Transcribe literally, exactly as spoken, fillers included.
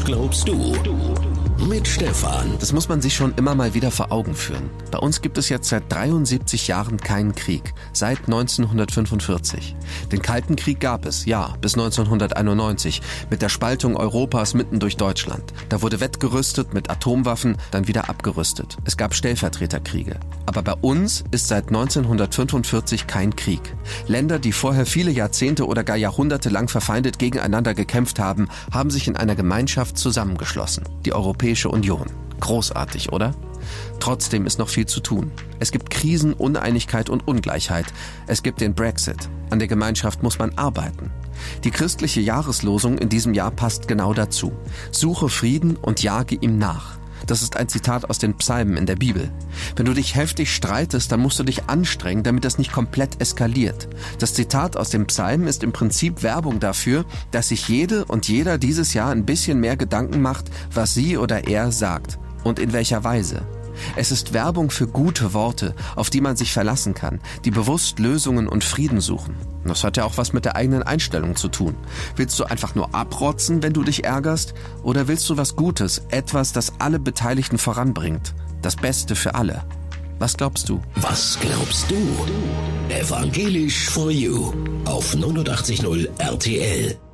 glaubst du? Mit Stefan. Das muss man sich schon immer mal wieder vor Augen führen. Bei uns gibt es jetzt seit dreiundsiebzig Jahren keinen Krieg, seit neunzehnhundertfünfundvierzig. Den Kalten Krieg gab es, ja, bis neunzehnhunderteinundneunzig, mit der Spaltung Europas mitten durch Deutschland. Da wurde wettgerüstet mit Atomwaffen, dann wieder abgerüstet. Es gab Stellvertreterkriege. Aber bei uns ist seit neunzehnhundertfünfundvierzig kein Krieg. Länder, die vorher viele Jahrzehnte oder gar Jahrhunderte lang verfeindet gegeneinander gekämpft haben, haben sich in einer Gemeinschaft zusammengeschlossen. Die Europäische Union. Großartig, oder? Trotzdem ist noch viel zu tun. Es gibt Krisen, Uneinigkeit und Ungleichheit. Es gibt den Brexit. An der Gemeinschaft muss man arbeiten. Die christliche Jahreslosung in diesem Jahr passt genau dazu. Suche Frieden und jage ihm nach. Das ist ein Zitat aus den Psalmen in der Bibel. Wenn du dich heftig streitest, dann musst du dich anstrengen, damit das nicht komplett eskaliert. Das Zitat aus den Psalmen ist im Prinzip Werbung dafür, dass sich jede und jeder dieses Jahr ein bisschen mehr Gedanken macht, was sie oder er sagt und in welcher Weise. Es ist Werbung für gute Worte, auf die man sich verlassen kann, die bewusst Lösungen und Frieden suchen. Das hat ja auch was mit der eigenen Einstellung zu tun. Willst du einfach nur abrotzen, wenn du dich ärgerst? Oder willst du was Gutes, etwas, das alle Beteiligten voranbringt? Das Beste für alle. Was glaubst du? Was glaubst du? Evangelisch for You auf neunundachtzig Komma null R T L.